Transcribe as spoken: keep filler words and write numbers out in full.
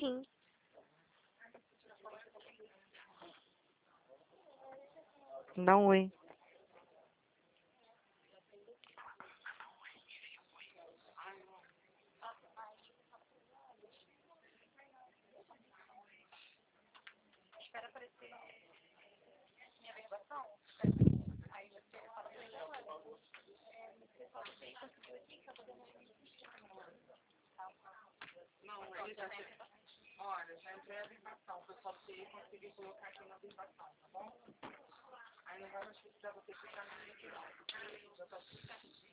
Sim. Dá um oi. Espera aparecer minha gravação. Aí você fala pra ele, olha, é, você só você conseguiu aqui, tá fazendo isso. Não, ele já tem. Olha, já entrei a gravação, foi só você conseguir colocar aqui na gravação, tá bom? Aí não vai mais precisar você ficar no vídeo, não. Já tá tudo certo.